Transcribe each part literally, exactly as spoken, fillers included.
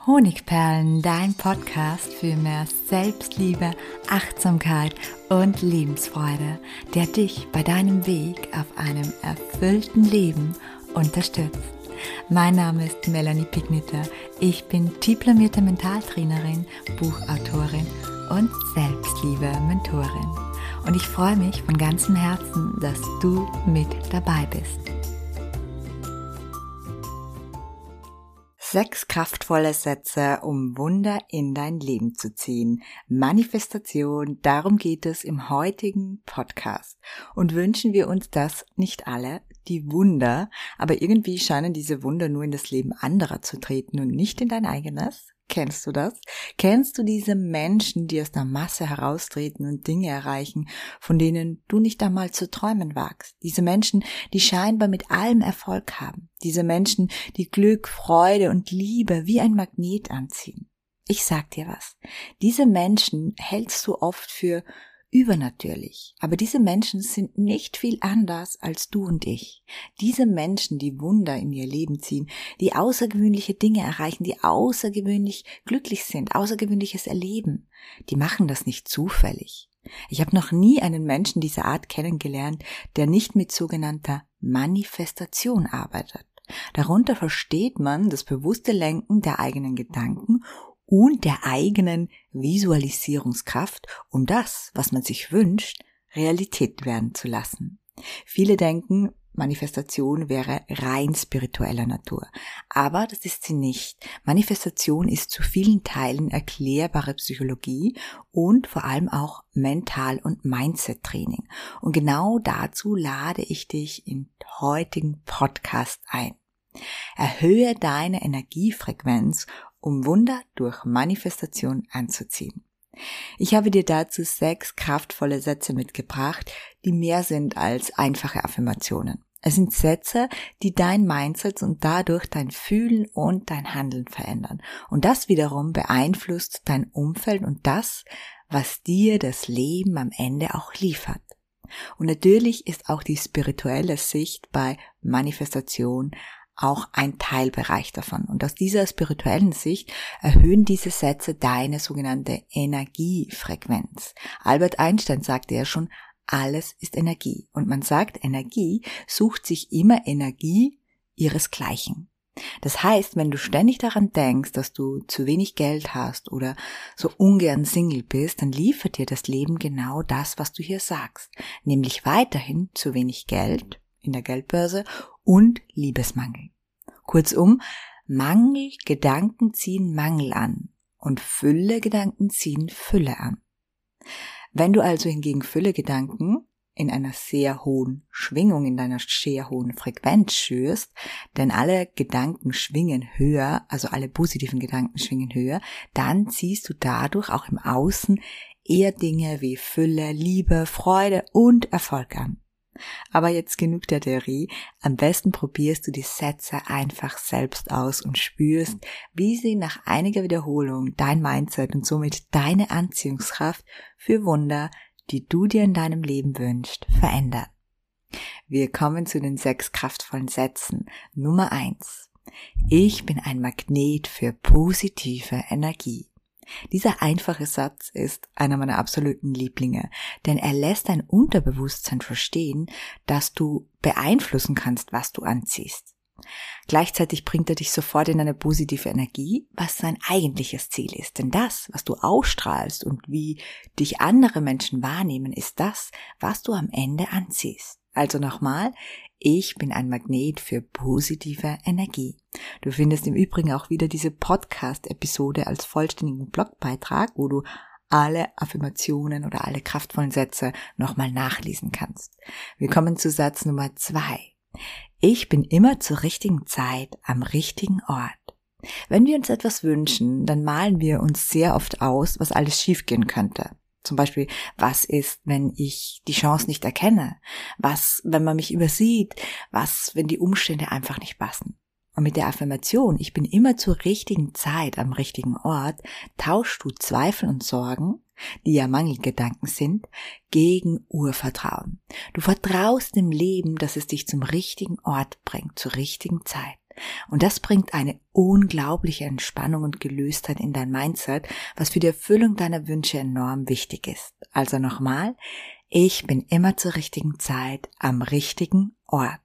Honigperlen, dein Podcast für mehr Selbstliebe, Achtsamkeit und Lebensfreude, der dich bei deinem Weg auf einem erfüllten Leben unterstützt. Mein Name ist Melanie Pigniter. Ich bin diplomierte Mentaltrainerin, Buchautorin und Selbstliebe-Mentorin. Und ich freue mich von ganzem Herzen, dass du mit dabei bist. Sechs kraftvolle Sätze, um Wunder in dein Leben zu ziehen. Manifestation, darum geht es im heutigen Podcast. Und wünschen wir uns das nicht alle, die Wunder, aber irgendwie scheinen diese Wunder nur in das Leben anderer zu treten und nicht in dein eigenes? Kennst du das? Kennst du diese Menschen, die aus der Masse heraustreten und Dinge erreichen, von denen du nicht einmal zu träumen wagst? Diese Menschen, die scheinbar mit allem Erfolg haben. Diese Menschen, die Glück, Freude und Liebe wie ein Magnet anziehen. Ich sag dir was. Diese Menschen hältst du oft für übernatürlich. Aber diese Menschen sind nicht viel anders als du und ich. Diese Menschen, die Wunder in ihr Leben ziehen, die außergewöhnliche Dinge erreichen, die außergewöhnlich glücklich sind, außergewöhnliches erleben, die machen das nicht zufällig. Ich habe noch nie einen Menschen dieser Art kennengelernt, der nicht mit sogenannter Manifestation arbeitet. Darunter versteht man das bewusste Lenken der eigenen Gedanken und der eigenen Visualisierungskraft, um das, was man sich wünscht, Realität werden zu lassen. Viele denken, Manifestation wäre rein spiritueller Natur. Aber das ist sie nicht. Manifestation ist zu vielen Teilen erklärbare Psychologie und vor allem auch Mental- und Mindset-Training. Und genau dazu lade ich dich im heutigen Podcast ein. Erhöhe deine Energiefrequenz, um Wunder durch Manifestation anzuziehen. Ich habe dir dazu sechs kraftvolle Sätze mitgebracht, die mehr sind als einfache Affirmationen. Es sind Sätze, die dein Mindset und dadurch dein Fühlen und dein Handeln verändern. Und das wiederum beeinflusst dein Umfeld und das, was dir das Leben am Ende auch liefert. Und natürlich ist auch die spirituelle Sicht bei Manifestation auch ein Teilbereich davon. Und aus dieser spirituellen Sicht erhöhen diese Sätze deine sogenannte Energiefrequenz. Albert Einstein sagte ja schon, alles ist Energie. Und man sagt, Energie sucht sich immer Energie ihresgleichen. Das heißt, wenn du ständig daran denkst, dass du zu wenig Geld hast oder so ungern Single bist, dann liefert dir das Leben genau das, was du hier sagst. Nämlich weiterhin zu wenig Geld in der Geldbörse und Liebesmangel. Kurzum, Mangelgedanken ziehen Mangel an und Füllegedanken ziehen Fülle an. Wenn du also hingegen Füllegedanken in einer sehr hohen Schwingung, in deiner sehr hohen Frequenz schürst, denn alle Gedanken schwingen höher, also alle positiven Gedanken schwingen höher, dann ziehst du dadurch auch im Außen eher Dinge wie Fülle, Liebe, Freude und Erfolg an. Aber jetzt genug der Theorie. Am besten probierst du die Sätze einfach selbst aus und spürst, wie sie nach einiger Wiederholung dein Mindset und somit deine Anziehungskraft für Wunder, die du dir in deinem Leben wünschst, verändern. Wir kommen zu den sechs kraftvollen Sätzen. Nummer eins. Ich bin ein Magnet für positive Energie. Dieser einfache Satz ist einer meiner absoluten Lieblinge, denn er lässt dein Unterbewusstsein verstehen, dass du beeinflussen kannst, was du anziehst. Gleichzeitig bringt er dich sofort in eine positive Energie, was sein eigentliches Ziel ist. Denn das, was du ausstrahlst und wie dich andere Menschen wahrnehmen, ist das, was du am Ende anziehst. Also nochmal, ich bin ein Magnet für positive Energie. Du findest im Übrigen auch wieder diese Podcast-Episode als vollständigen Blogbeitrag, wo du alle Affirmationen oder alle kraftvollen Sätze nochmal nachlesen kannst. Wir kommen zu Satz Nummer zwei. Ich bin immer zur richtigen Zeit am richtigen Ort. Wenn wir uns etwas wünschen, dann malen wir uns sehr oft aus, was alles schiefgehen könnte. Zum Beispiel, was ist, wenn ich die Chance nicht erkenne? Was, wenn man mich übersieht? Was, wenn die Umstände einfach nicht passen? Und mit der Affirmation, ich bin immer zur richtigen Zeit am richtigen Ort, tauschst du Zweifel und Sorgen, die ja Mangelgedanken sind, gegen Urvertrauen. Du vertraust dem Leben, dass es dich zum richtigen Ort bringt, zur richtigen Zeit. Und das bringt eine unglaubliche Entspannung und Gelöstheit in dein Mindset, was für die Erfüllung deiner Wünsche enorm wichtig ist. Also nochmal, ich bin immer zur richtigen Zeit am richtigen Ort.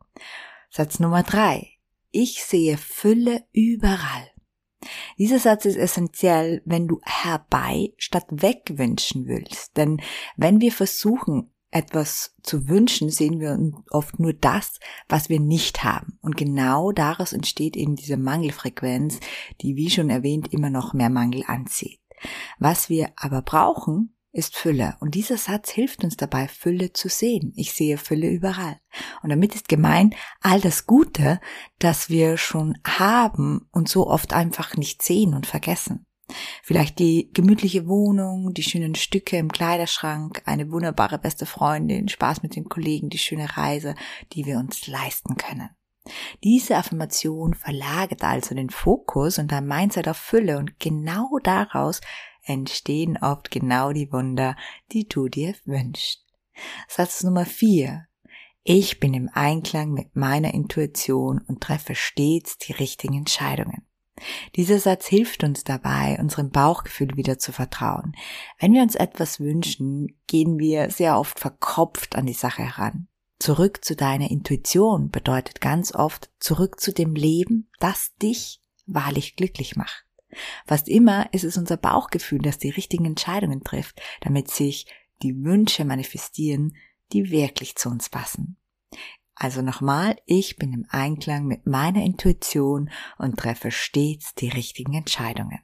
Satz Nummer drei. Ich sehe Fülle überall. Dieser Satz ist essentiell, wenn du herbei statt weg wünschen willst. Denn wenn wir versuchen, etwas zu wünschen, sehen wir oft nur das, was wir nicht haben. Und genau daraus entsteht eben diese Mangelfrequenz, die, wie schon erwähnt, immer noch mehr Mangel anzieht. Was wir aber brauchen, ist Fülle. Und dieser Satz hilft uns dabei, Fülle zu sehen. Ich sehe Fülle überall. Und damit ist gemeint, all das Gute, das wir schon haben und so oft einfach nicht sehen und vergessen. Vielleicht die gemütliche Wohnung, die schönen Stücke im Kleiderschrank, eine wunderbare beste Freundin, Spaß mit den Kollegen, die schöne Reise, die wir uns leisten können. Diese Affirmation verlagert also den Fokus und dein Mindset auf Fülle und genau daraus entstehen oft genau die Wunder, die du dir wünschst. Satz Nummer vier. Ich bin im Einklang mit meiner Intuition und treffe stets die richtigen Entscheidungen. Dieser Satz hilft uns dabei, unserem Bauchgefühl wieder zu vertrauen. Wenn wir uns etwas wünschen, gehen wir sehr oft verkopft an die Sache heran. Zurück zu deiner Intuition bedeutet ganz oft zurück zu dem Leben, das dich wahrlich glücklich macht. Fast immer ist es unser Bauchgefühl, das die richtigen Entscheidungen trifft, damit sich die Wünsche manifestieren, die wirklich zu uns passen. Also nochmal, ich bin im Einklang mit meiner Intuition und treffe stets die richtigen Entscheidungen.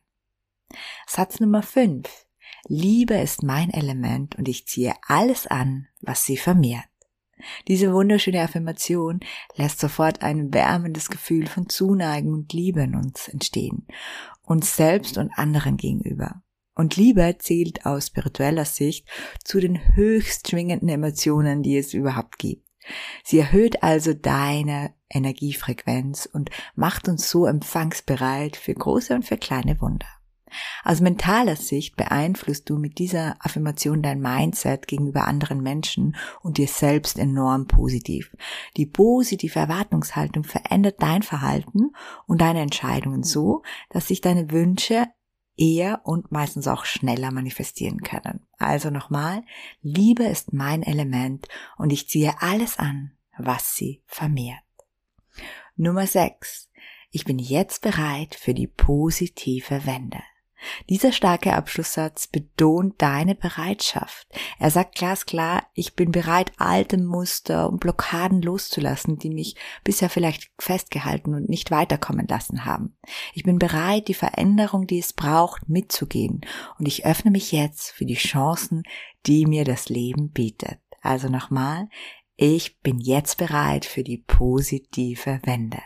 Satz Nummer fünf. Liebe ist mein Element und ich ziehe alles an, was sie vermehrt. Diese wunderschöne Affirmation lässt sofort ein wärmendes Gefühl von Zuneigung und Liebe in uns entstehen, uns selbst und anderen gegenüber. Und Liebe zählt aus spiritueller Sicht zu den höchst schwingenden Emotionen, die es überhaupt gibt. Sie erhöht also deine Energiefrequenz und macht uns so empfangsbereit für große und für kleine Wunder. Aus mentaler Sicht beeinflusst du mit dieser Affirmation dein Mindset gegenüber anderen Menschen und dir selbst enorm positiv. Die positive Erwartungshaltung verändert dein Verhalten und deine Entscheidungen so, dass sich deine Wünsche eher und meistens auch schneller manifestieren können. Also nochmal, Liebe ist mein Element und ich ziehe alles an, was sie vermehrt. Nummer sechs. Ich bin jetzt bereit für die positive Wende. Dieser starke Abschlusssatz betont deine Bereitschaft. Er sagt glasklar, ich bin bereit, alte Muster und Blockaden loszulassen, die mich bisher vielleicht festgehalten und nicht weiterkommen lassen haben. Ich bin bereit, die Veränderung, die es braucht, mitzugehen. Und ich öffne mich jetzt für die Chancen, die mir das Leben bietet. Also nochmal, ich bin jetzt bereit für die positive Wende.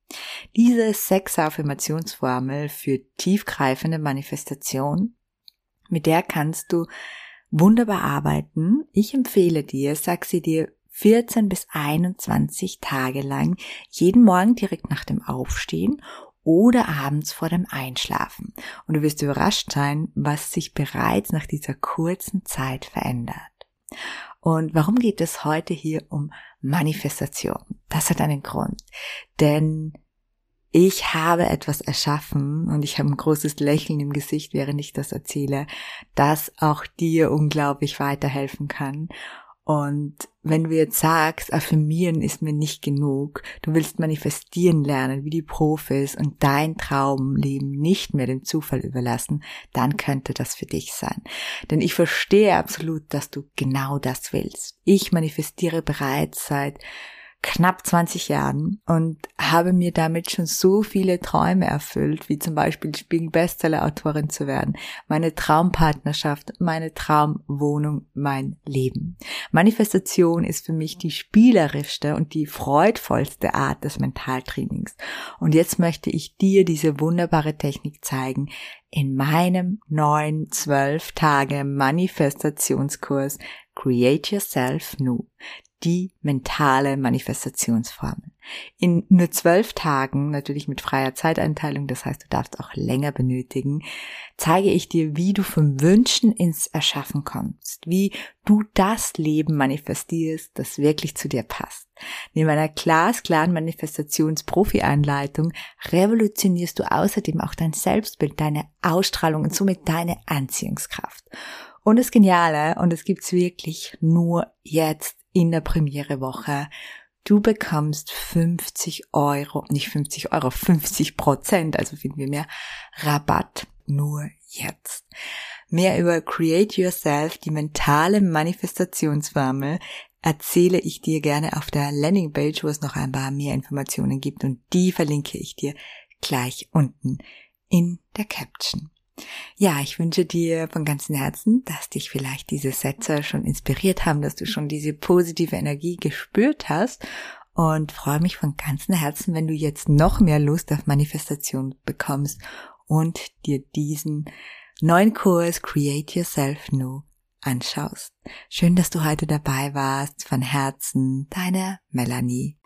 Diese Sechs-Affirmationsformel für tiefgreifende Manifestation, mit der kannst du wunderbar arbeiten. Ich empfehle dir, sag sie dir vierzehn bis einundzwanzig Tage lang, jeden Morgen direkt nach dem Aufstehen oder abends vor dem Einschlafen. Und du wirst überrascht sein, was sich bereits nach dieser kurzen Zeit verändert. Und warum geht es heute hier um Manifestation? Das hat einen Grund, denn ich habe etwas erschaffen und ich habe ein großes Lächeln im Gesicht, während ich das erzähle, das auch dir unglaublich weiterhelfen kann. Und wenn du jetzt sagst, affirmieren ist mir nicht genug, du willst manifestieren lernen wie die Profis und dein Traumleben nicht mehr dem Zufall überlassen, dann könnte das für dich sein. Denn ich verstehe absolut, dass du genau das willst. Ich manifestiere bereits seit knapp zwanzig Jahren und habe mir damit schon so viele Träume erfüllt, wie zum Beispiel Spiegel-Bestseller-Autorin zu werden, meine Traumpartnerschaft, meine Traumwohnung, mein Leben. Manifestation ist für mich die spielerischste und die freudvollste Art des Mentaltrainings. Und jetzt möchte ich dir diese wunderbare Technik zeigen in meinem neuen zwölf Tage Manifestationskurs Create Yourself New. die mentale Manifestationsformel. In nur zwölf Tagen, natürlich mit freier Zeiteinteilung, das heißt, du darfst auch länger benötigen, zeige ich dir, wie du vom Wünschen ins Erschaffen kommst, wie du das Leben manifestierst, das wirklich zu dir passt. Neben einer glasklaren Manifestations-Profi-Anleitung revolutionierst du außerdem auch dein Selbstbild, deine Ausstrahlung und somit deine Anziehungskraft. Und das Geniale, und das gibt's wirklich nur jetzt in der Premierewoche, du bekommst fünfzig Euro, nicht fünfzig Euro, fünfzig Prozent, also finden wir mehr Rabatt nur jetzt. Mehr über Create Yourself, die mentale Manifestationsformel, erzähle ich dir gerne auf der Landingpage, wo es noch ein paar mehr Informationen gibt, und die verlinke ich dir gleich unten in der Caption. Ja, ich wünsche dir von ganzem Herzen, dass dich vielleicht diese Sätze schon inspiriert haben, dass du schon diese positive Energie gespürt hast, und freue mich von ganzem Herzen, wenn du jetzt noch mehr Lust auf Manifestation bekommst und dir diesen neuen Kurs Create Yourself Now anschaust. Schön, dass du heute dabei warst. Von Herzen, deine Melanie.